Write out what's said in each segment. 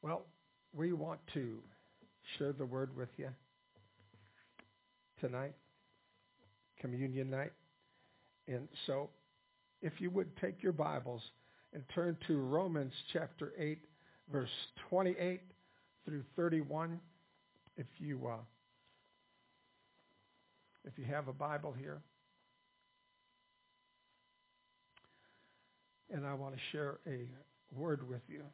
Well, we want to share the word with you tonight, communion night. And so if you would take your Bibles and turn to Romans chapter 8, verse 28 through 31. If you have a Bible here. And I want to share a word with you.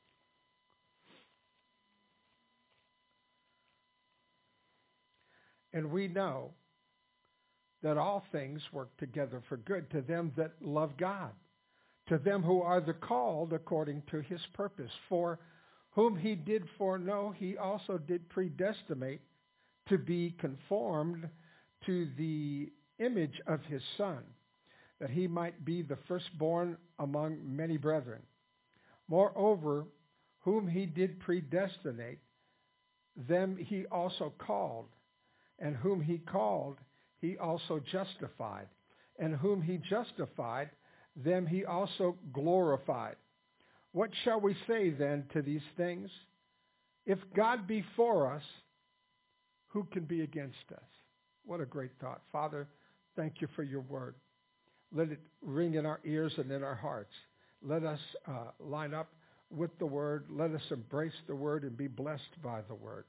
And we know that all things work together for good to them that love God, to them who are the called according to his purpose. For whom he did foreknow, he also did predestinate to be conformed to the image of his Son, that he might be the firstborn among many brethren. Moreover, whom he did predestinate, them he also called. And whom he called, he also justified. And whom he justified, them he also glorified. What shall we say then to these things? If God be for us, who can be against us? What a great thought. Father, thank you for your word. Let it ring in our ears and in our hearts. Let us line up with the word. Let us embrace the word and be blessed by the word.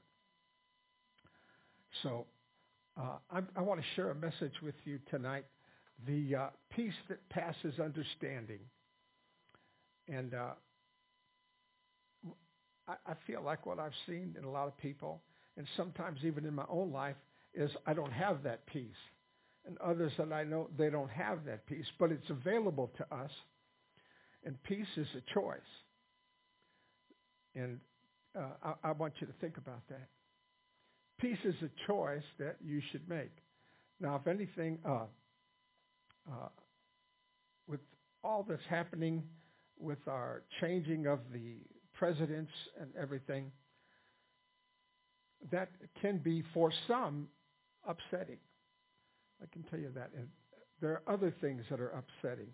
So, I want to share a message with you tonight, the peace that passes understanding. And I feel like what I've seen in a lot of people, and sometimes even in my own life, is I don't have that peace. And others that I know, they don't have that peace, but it's available to us. And peace is a choice. And I want you to think about that. Peace is a choice that you should make. Now, if anything, with all that's happening with our changing of the presidents and everything, that can be, for some, upsetting. I can tell you that. And there are other things that are upsetting.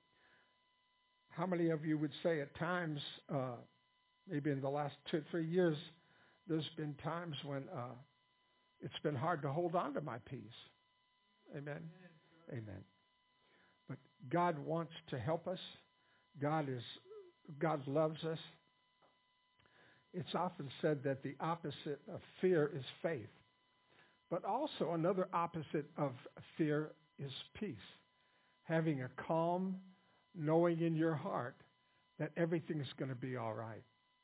How many of you would say at times, maybe in the last 2 or 3 years, there's been times when it's been hard to hold on to my peace? Amen? Amen. But God wants to help us. God loves us. It's often said that the opposite of fear is faith. But also another opposite of fear is peace. Having a calm, knowing in your heart that everything's going to be all right.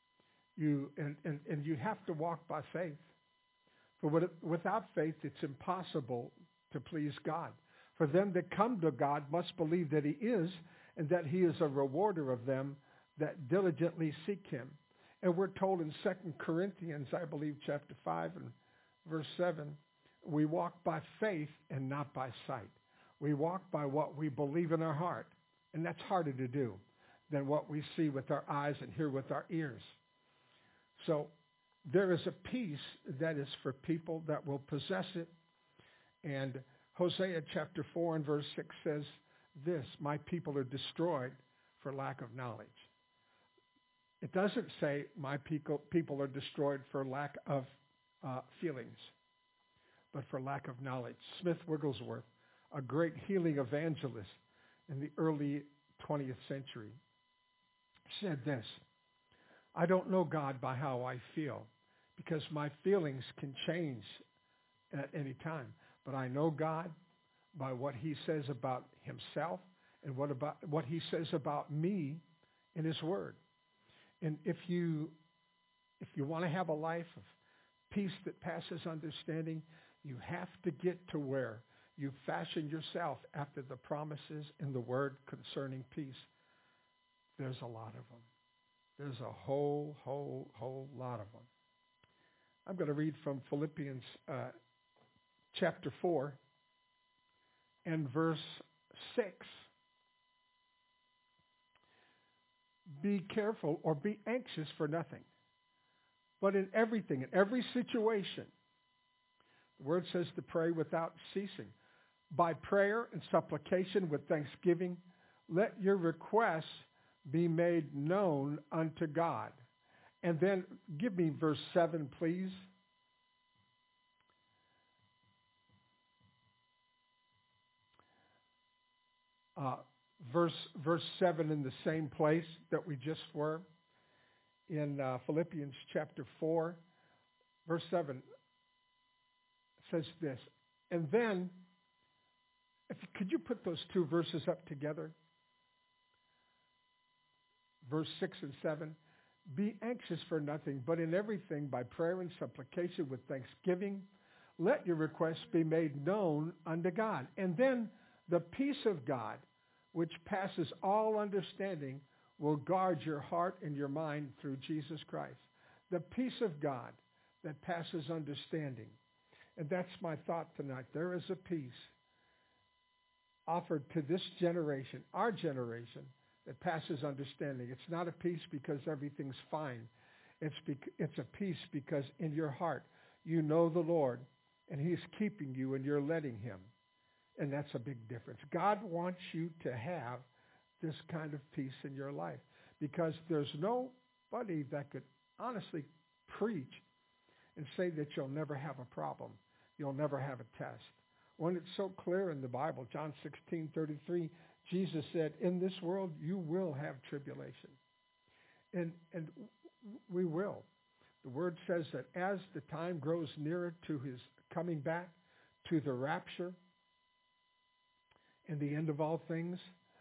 And you have to walk by faith. For without faith, it's impossible to please God. For them that come to God must believe that he is, and that he is a rewarder of them that diligently seek him. And we're told in 2 Corinthians, I believe, chapter 5 and verse 7, we walk by faith and not by sight. We walk by what we believe in our heart. And that's harder to do than what we see with our eyes and hear with our ears. So there is a peace that is for people that will possess it. And Hosea chapter 4 and verse 6 says this, my people are destroyed for lack of knowledge. It doesn't say my people are destroyed for lack of feelings, but for lack of knowledge. Smith Wigglesworth, a great healing evangelist in the early 20th century, said this, I don't know God by how I feel, because my feelings can change at any time. But I know God by what he says about himself and what he says about me in his word. And if you want to have a life of peace that passes understanding, you have to get to where you fashion yourself after the promises in the word concerning peace. There's a lot of them. There's a whole lot of them. I'm going to read from Philippians chapter 4 and verse 6. Be careful or be anxious for nothing, but in everything, in every situation, the word says to pray without ceasing. By prayer and supplication with thanksgiving, let your requests be made known unto God. And then give me verse 7, please. Verse 7 in the same place that we just were in Philippians chapter 4, verse 7 says this. And then, could you put those two verses up together? Verse 6 and 7. Be anxious for nothing, but in everything by prayer and supplication with thanksgiving, let your requests be made known unto God. And then the peace of God, which passes all understanding, will guard your heart and your mind through Jesus Christ. The peace of God that passes understanding. And that's my thought tonight. There is a peace offered to this generation, our generation, that passes understanding. It's not a peace because everything's fine. It's a peace because in your heart you know the Lord and he's keeping you and you're letting him. And that's a big difference. God wants you to have this kind of peace in your life because there's nobody that could honestly preach and say that you'll never have a problem. You'll never have a test. When it's so clear in the Bible, John 16:33, Jesus said, in this world you will have tribulation. And we will. The word says that as the time grows nearer to his coming back, to the rapture, and the end of all things,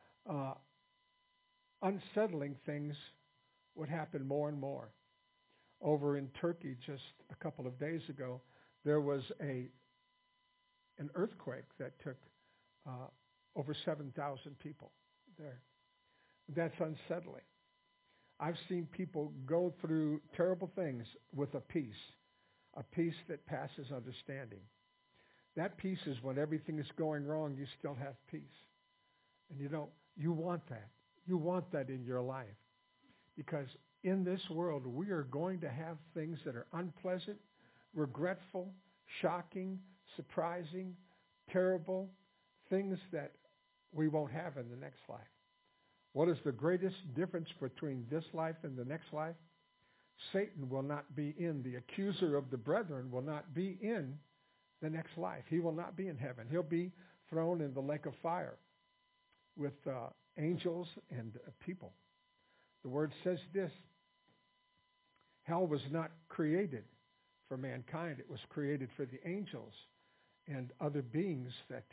unsettling things would happen more and more. Over in Turkey just a couple of days ago, there was an earthquake that took over 7,000 people there. That's unsettling. I've seen people go through terrible things with a peace that passes understanding. That peace is when everything is going wrong, you still have peace. And you want that. You want that in your life. Because in this world, we are going to have things that are unpleasant, regretful, shocking, surprising, terrible, things that we won't have in the next life. What is the greatest difference between this life and the next life? Satan will not be in. The accuser of the brethren will not be in the next life. He will not be in heaven. He'll be thrown in the lake of fire with angels and people. The word says this: hell was not created for mankind. It was created for the angels and other beings that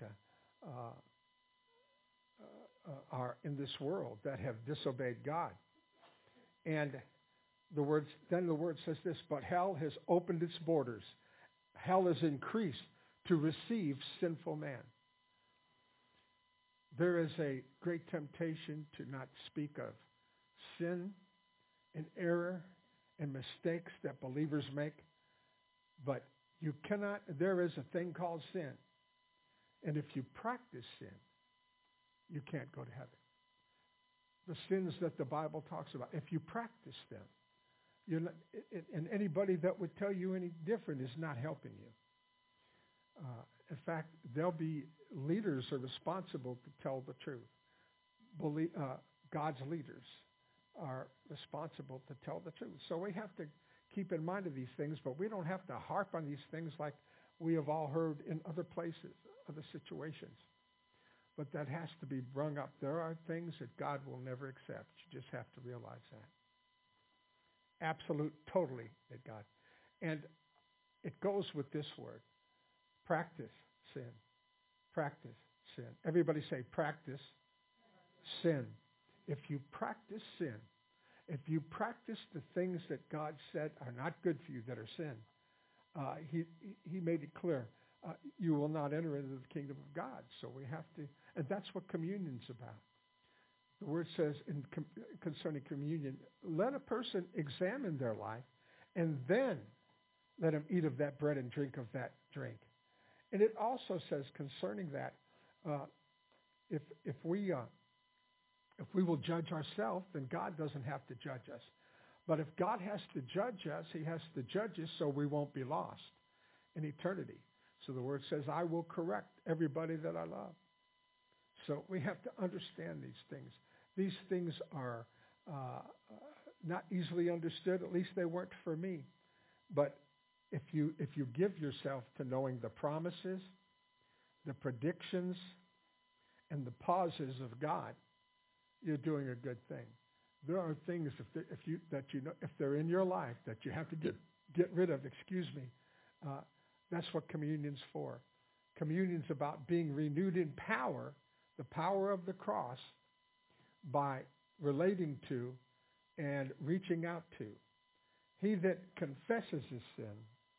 are in this world that have disobeyed God. And the word says this: but hell has opened its borders. Hell is increased to receive sinful man. There is a great temptation to not speak of sin and error and mistakes that believers make, but you cannot. There is a thing called sin, and if you practice sin, you can't go to heaven. The sins that the Bible talks about, if you practice them, you're not, and anybody that would tell you any different is not helping you. In fact, there'll be leaders are responsible to tell the truth. God's leaders are responsible to tell the truth. So we have to keep in mind of these things, but we don't have to harp on these things like we have all heard in other places, other situations. But that has to be brung up. There are things that God will never accept. You just have to realize that. Absolute, totally that God. And it goes with this word. Practice sin. Practice sin. Everybody say practice sin. If you practice sin, if you practice the things that God said are not good for you, that are sin, he made it clear, you will not enter into the kingdom of God. So we have to, and that's what communion's about. The word says concerning communion, let a person examine their life and then let him eat of that bread and drink of that drink. And it also says concerning that, if we will judge ourselves, then God doesn't have to judge us. But if God has to judge us, he has to judge us so we won't be lost in eternity. So the word says, I will correct everybody that I love. So we have to understand these things. These things are not easily understood. At least they weren't for me. But if you give yourself to knowing the promises, the predictions, and the pauses of God, you're doing a good thing. There are things if they're in your life that you have to get rid of. That's what communion's for. Communion's about being renewed in power, the power of the cross, by relating to and reaching out to. He that confesses his sin,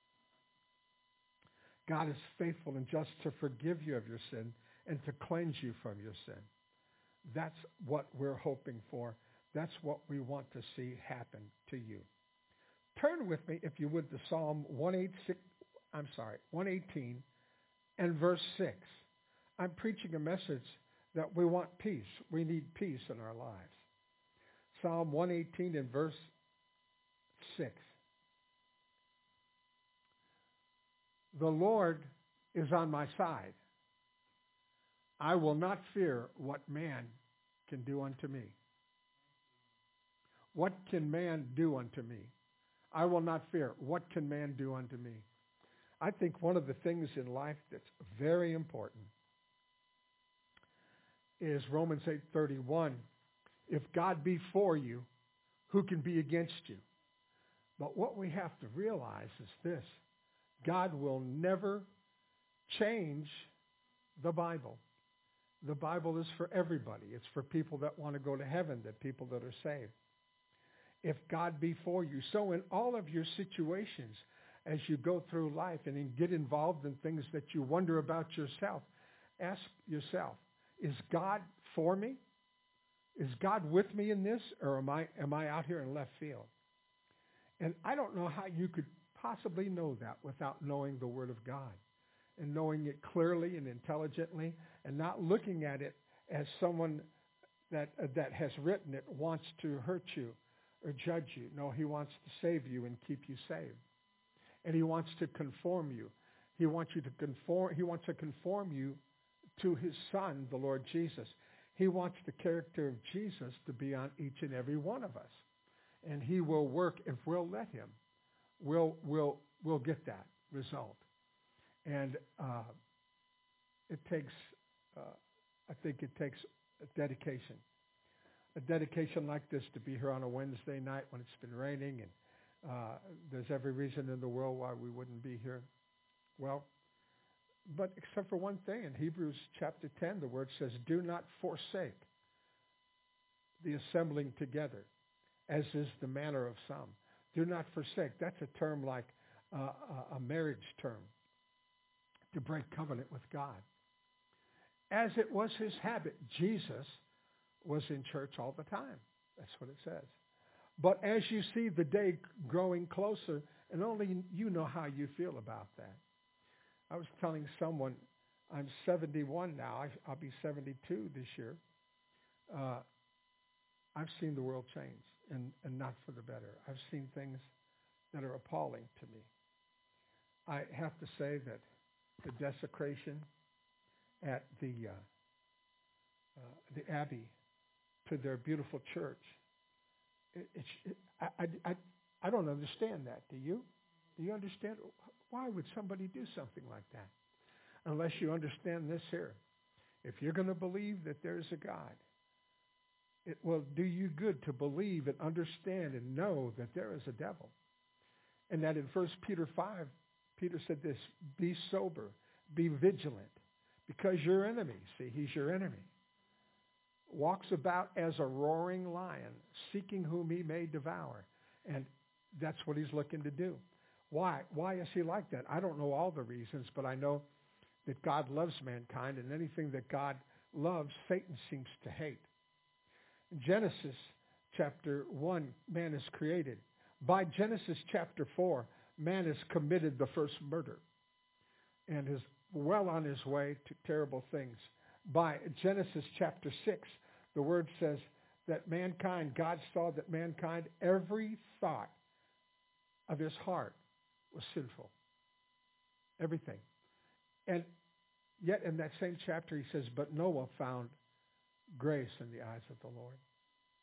God is faithful and just to forgive you of your sin and to cleanse you from your sin. That's what we're hoping for. That's what we want to see happen to you. Turn with me, if you would, to Psalm 118 and verse 6. I'm preaching a message that we want peace. We need peace in our lives. Psalm 118 and verse 6. The Lord is on my side. I will not fear what man can do unto me. What can man do unto me? I will not fear. What can man do unto me? I think one of the things in life that's very important is Romans 8:31. If God be for you, who can be against you? But what we have to realize is this. God will never change the Bible. The Bible is for everybody. It's for people that want to go to heaven, that people that are saved. If God be for you. So in all of your situations, as you go through life and get involved in things that you wonder about yourself, ask yourself, is God for me? Is God with me in this? Or am I out here in left field? And I don't know how you could possibly know that without knowing the Word of God and knowing it clearly and intelligently and not looking at it as someone that has written it wants to hurt you or judge you. No, he wants to save you and keep you saved. And he wants to conform you. He wants to conform you to his Son, the Lord Jesus. He wants the character of Jesus to be on each and every one of us. And he will work if we'll let him. We'll get that result. And it takes, I think it takes a dedication. A dedication like this to be here on a Wednesday night when it's been raining and there's every reason in the world why we wouldn't be here. Well, but except for one thing, in Hebrews chapter 10, the word says, do not forsake the assembling together, as is the manner of some. Do not forsake. That's a term like a marriage term, to break covenant with God. As it was his habit, Jesus was in church all the time. That's what it says. But as you see the day growing closer, and only you know how you feel about that. I was telling someone, I'm 71 now. I'll be 72 this year. I've seen the world change, and not for the better. I've seen things that are appalling to me. I have to say that the desecration at the Abbey to their beautiful church, I don't understand that. Do you? Do you understand? Why would somebody do something like that? Unless you understand this here. If you're going to believe that there's a God, it will do you good to believe and understand and know that there is a devil. And that in 1 Peter 5, Peter said this, be sober, be vigilant, because your enemy, see, he's your enemy, walks about as a roaring lion, seeking whom he may devour. And that's what he's looking to do. Why? Why is he like that? I don't know all the reasons, but I know that God loves mankind, and anything that God loves, Satan seems to hate. In Genesis chapter 1, man is created. By Genesis chapter 4, man has committed the first murder and is well on his way to terrible things. By Genesis chapter 6, the word says that mankind, God saw that mankind, every thought of his heart was sinful. Everything. And yet in that same chapter he says, but Noah found grace in the eyes of the Lord.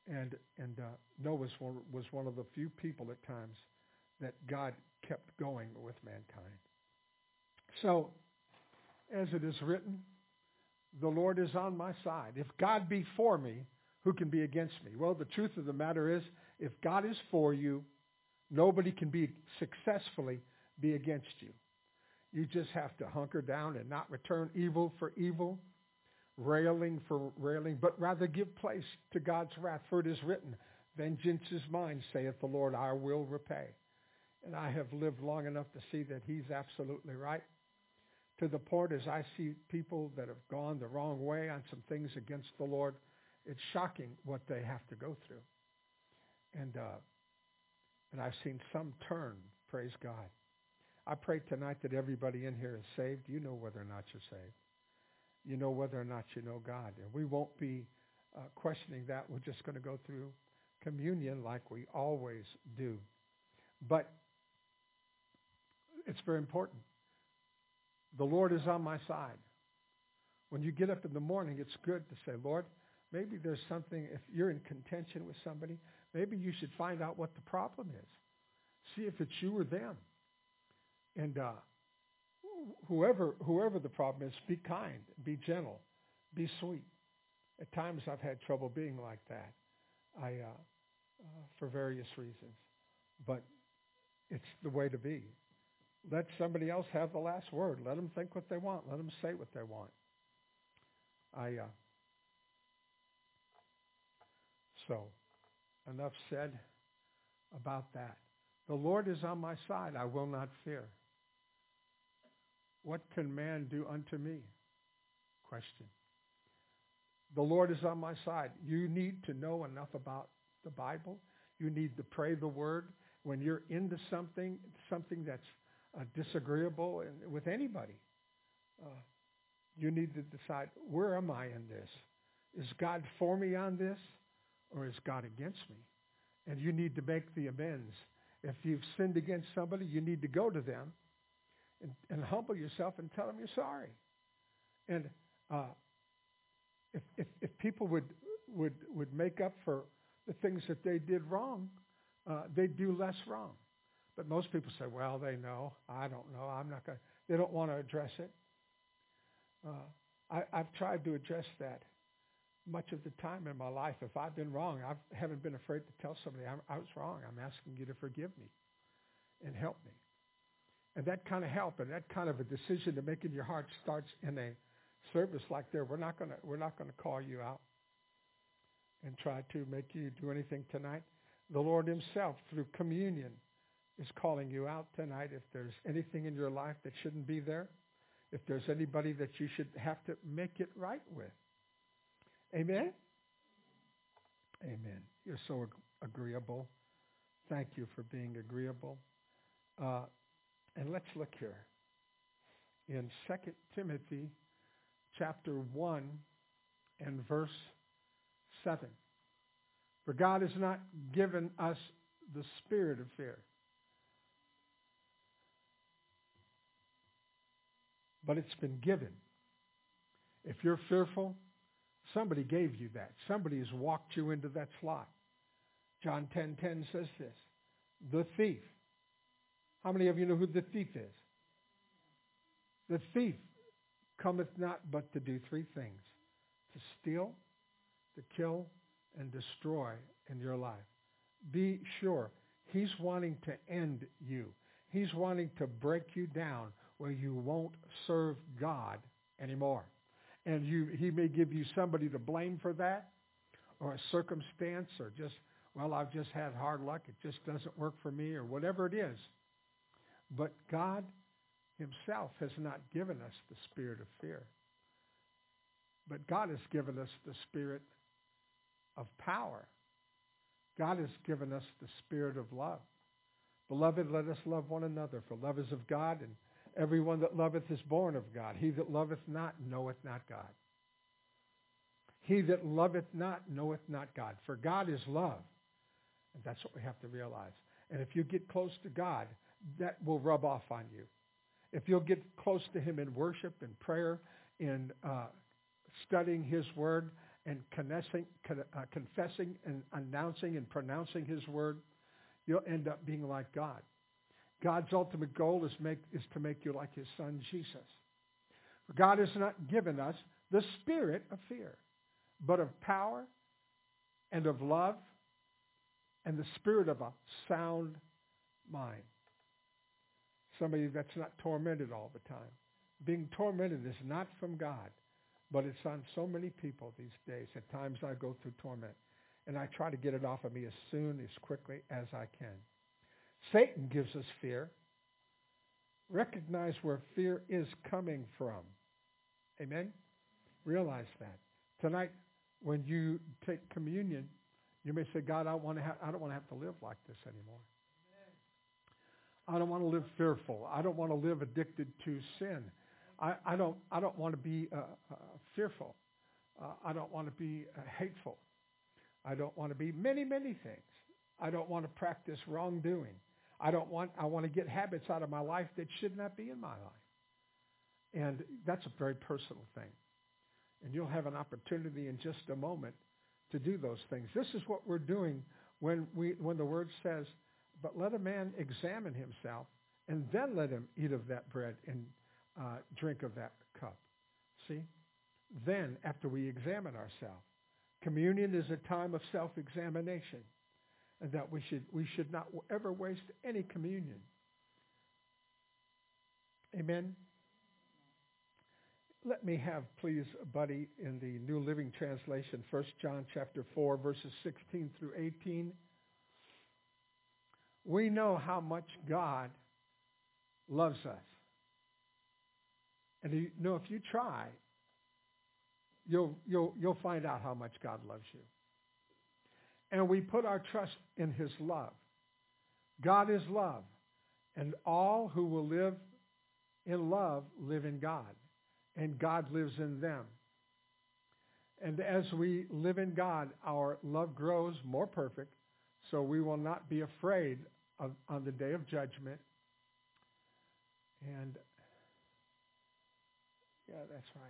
And Noah was one of the few people at times that God kept going with mankind. So, as it is written, the Lord is on my side. If God be for me, who can be against me? Well, the truth of the matter is, if God is for you, nobody can successfully be against you. You just have to hunker down and not return evil for evil, railing for railing, but rather give place to God's wrath. For it is written, vengeance is mine, saith the Lord, I will repay. And I have lived long enough to see that he's absolutely right. To the point as I see people that have gone the wrong way on some things against the Lord, it's shocking what they have to go through. And I've seen some turn, praise God. I pray tonight that everybody in here is saved. You know whether or not you're saved. You know whether or not you know God. And we won't be questioning that. We're just going to go through communion like we always do. But it's very important. The Lord is on my side. When you get up in the morning, it's good to say, Lord, maybe there's something, if you're in contention with somebody, maybe you should find out what the problem is. See if it's you or them. And whoever the problem is, be kind, be gentle, be sweet. At times I've had trouble being like that, for various reasons. But it's the way to be. Let somebody else have the last word. Let them think what they want. Let them say what they want. So, enough said about that. The Lord is on my side. I will not fear. What can man do unto me? Question. The Lord is on my side. You need to know enough about the Bible. You need to pray the word. When you're into something that's disagreeable with anybody, you need to decide, where am I in this? Is God for me on this, or is God against me? And you need to make the amends. If you've sinned against somebody, you need to go to them and humble yourself and tell them you're sorry. And if people would make up for the things that they did wrong, they'd do less wrong. But most people say, well, they know. I don't know. I'm not going to. They don't want to address it. I've tried to address that much of the time in my life. If I've been wrong, I haven't been afraid to tell somebody I was wrong. I'm asking you to forgive me and help me. And that kind of help and that kind of a decision to make in your heart starts in a service like there. We're not going to call you out and try to make you do anything tonight. The Lord himself, through communion, is calling you out tonight. If there's anything in your life that shouldn't be there, if there's anybody that you should have to make it right with. Amen? Amen. You're so agreeable. Thank you for being agreeable. And let's look here. In 2 Timothy chapter 1 and verse 7. For God has not given us the spirit of fear, but it's been given. If you're fearful, somebody gave you that. Somebody has walked you into that slot. John 10:10 says this, the thief. How many of you know who the thief is? The thief cometh not but to do three things: to steal, to kill, and destroy in your life. Be sure he's wanting to end you. He's wanting to break you down where you won't serve God anymore. And he may give you somebody to blame for that, or a circumstance, or just, well, I've just had hard luck. It just doesn't work for me, or whatever it is. But God himself has not given us the spirit of fear. But God has given us the spirit of power. God has given us the spirit of love. Beloved, let us love one another, for love is of God, and everyone that loveth is born of God. He that loveth not knoweth not God. He that loveth not knoweth not God. For God is love. And that's what we have to realize. And if you get close to God, that will rub off on you. If you'll get close to him in worship and prayer, in studying his word, and confessing and announcing and pronouncing his word, you'll end up being like God. God's ultimate goal is to make you like his son, Jesus. For God has not given us the spirit of fear, but of power and of love and the spirit of a sound mind. Somebody that's not tormented all the time. Being tormented is not from God, but it's on so many people these days. At times I go through torment, and I try to get it off of me as soon, as quickly as I can. Satan gives us fear. Recognize where fear is coming from. Amen? Realize that. Tonight, when you take communion, you may say, God, I don't want to have to live like this anymore. I don't want to live fearful. I don't want to live addicted to sin. I don't want to be fearful. I don't want to be hateful. I don't want to be many, many things. I don't want to practice wrongdoing. I want to get habits out of my life that should not be in my life. And that's a very personal thing. And you'll have an opportunity in just a moment to do those things. This is what we're doing when the word says, but let a man examine himself, and then let him eat of that bread and drink of that cup. See? Then, after we examine ourselves, communion is a time of self-examination, and that we should not ever waste any communion. Amen? Let me have, please, buddy, in the New Living Translation, 1 John chapter 4, verses 16 through 18. We know how much God loves us. And you know, if you try, you'll find out how much God loves you. And we put our trust in his love. God is love, and all who will live in love live in God, and God lives in them. And as we live in God, our love grows more perfect, so we will not be afraid on the day of judgment. And yeah, that's right.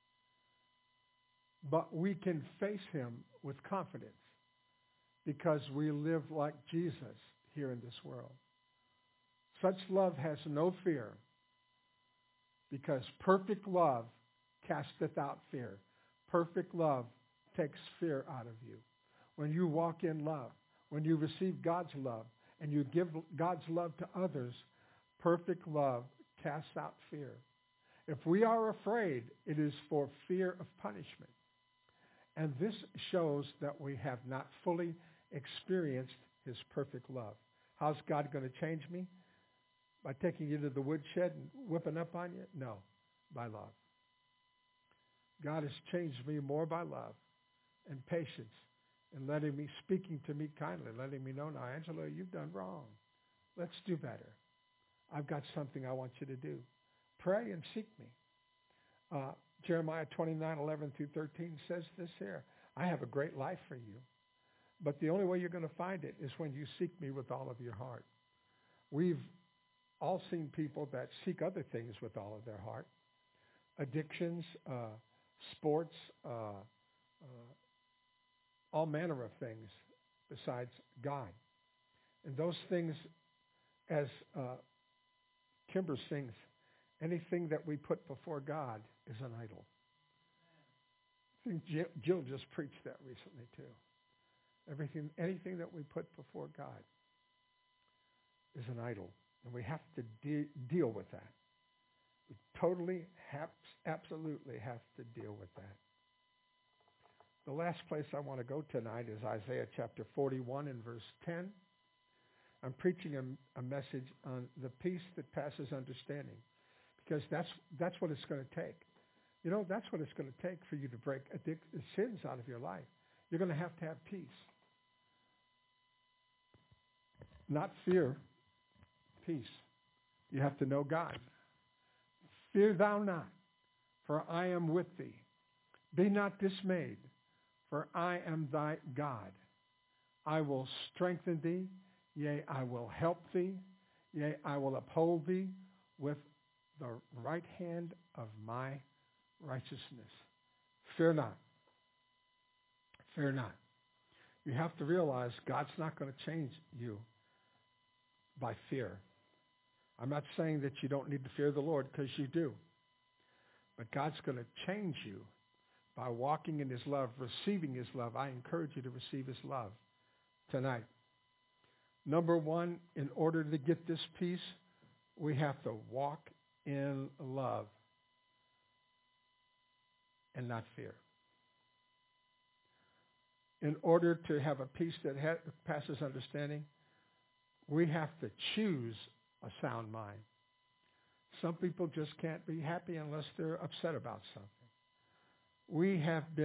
But we can face him with confidence because we live like Jesus here in this world. Such love has no fear, because perfect love casteth out fear. Perfect love takes fear out of you. When you walk in love, when you receive God's love, and you give God's love to others, perfect love casts out fear. If we are afraid, it is for fear of punishment. And this shows that we have not fully experienced his perfect love. How's God going to change me? By taking you to the woodshed and whipping up on you? No, by love. God has changed me more by love and patience and speaking to me kindly, letting me know, now, Angelo, you've done wrong. Let's do better. I've got something I want you to do. Pray and seek me. Jeremiah 29:11 through 13 says this here. I have a great life for you, but the only way you're going to find it is when you seek me with all of your heart. We've all seen people that seek other things with all of their heart. Addictions, sports, all manner of things besides God. And those things, as Kimber sings, anything that we put before God is an idol. I think Jill just preached that recently too. Anything that we put before God is an idol. And we have to deal with that. We totally, absolutely have to deal with that. The last place I want to go tonight is Isaiah chapter 41 and verse 10. I'm preaching a message on the peace that passes understanding, because that's what it's going to take. You know, that's what it's going to take for you to break sins out of your life. You're going to have peace. Not fear, peace. You have to know God. Fear thou not, for I am with thee. Be not dismayed, for I am thy God. I will strengthen thee, yea, I will help thee, yea, I will uphold thee with the right hand of my righteousness. Fear not. Fear not. You have to realize God's not going to change you by fear. I'm not saying that you don't need to fear the Lord, because you do. But God's going to change you by walking in his love, receiving his love. I encourage you to receive his love tonight. Number one, in order to get this peace, we have to walk in love and not fear. In order to have a peace that passes understanding, we have to choose a sound mind. Some people just can't be happy unless they're upset about something. We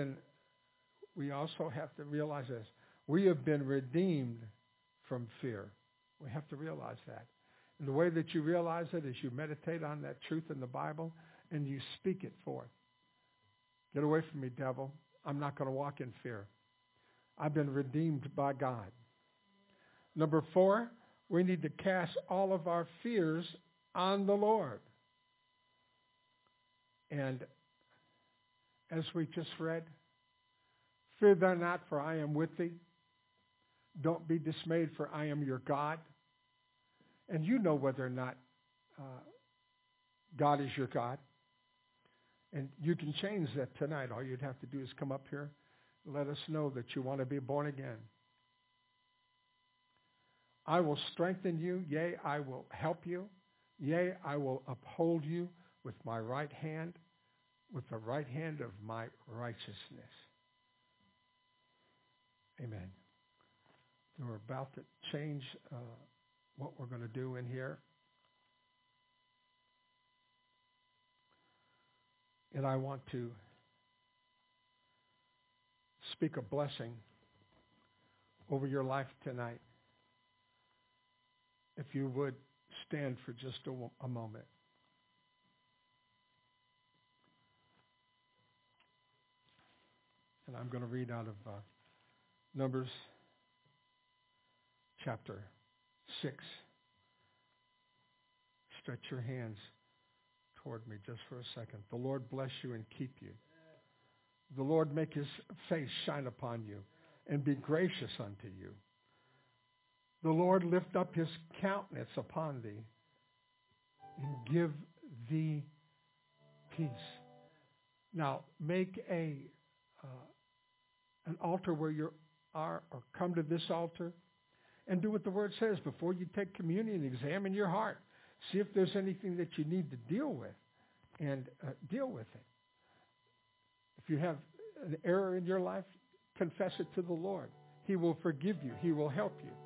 also have to realize this. We have been redeemed from fear. We have to realize that. And the way that you realize it is you meditate on that truth in the Bible and you speak it forth. Get away from me, devil. I'm not going to walk in fear. I've been redeemed by God. Number 4, we need to cast all of our fears on the Lord. And as we just read, fear thou not, for I am with thee. Don't be dismayed, for I am your God. And you know whether or not God is your God. And you can change that tonight. All you'd have to do is come up here and let us know that you want to be born again. I will strengthen you. Yea, I will help you. Yea, I will uphold you with my right hand, with the right hand of my righteousness. Amen. We're about to change what we're going to do in here. And I want to speak a blessing over your life tonight. If you would stand for just a moment. And I'm going to read out of Numbers chapter 6. Stretch your hands toward me just for a second. The Lord bless you and keep you. The Lord make his face shine upon you and be gracious unto you. The Lord lift up his countenance upon thee and give thee peace. Now, make an altar where you are, or come to this altar and do what the Word says. Before you take communion, examine your heart. See if there's anything that you need to deal with, and deal with it. If you have an error in your life, confess it to the Lord. He will forgive you. He will help you.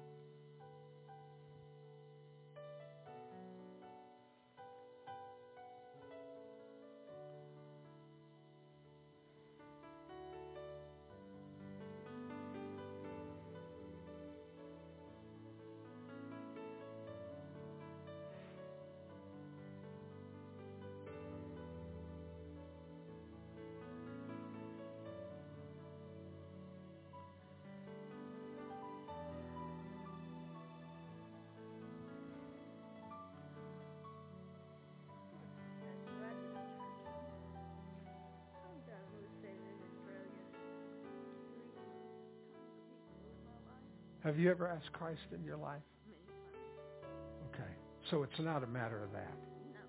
Have you ever asked Christ in your life? Okay. So it's not a matter of that.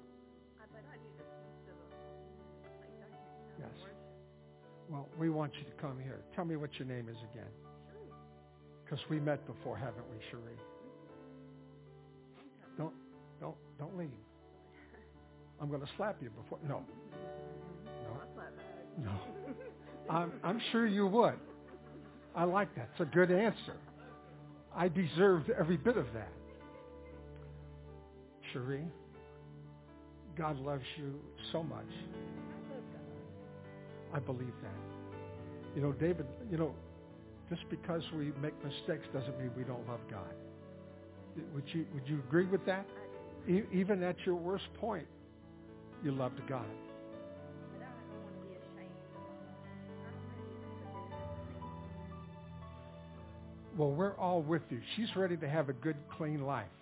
Yes. Well, we want you to come here. Tell me what your name is again. Because we met before, haven't we, Cherie? Don't leave. I'm going to slap you before. No. I'm sure you would. I like that. It's a good answer. I deserved every bit of that. Cherie, God loves you so much. I believe that. You know, David, just because we make mistakes doesn't mean we don't love God. Would you agree with that? Even at your worst point, you loved God. Well, we're all with you. She's ready to have a good, clean life.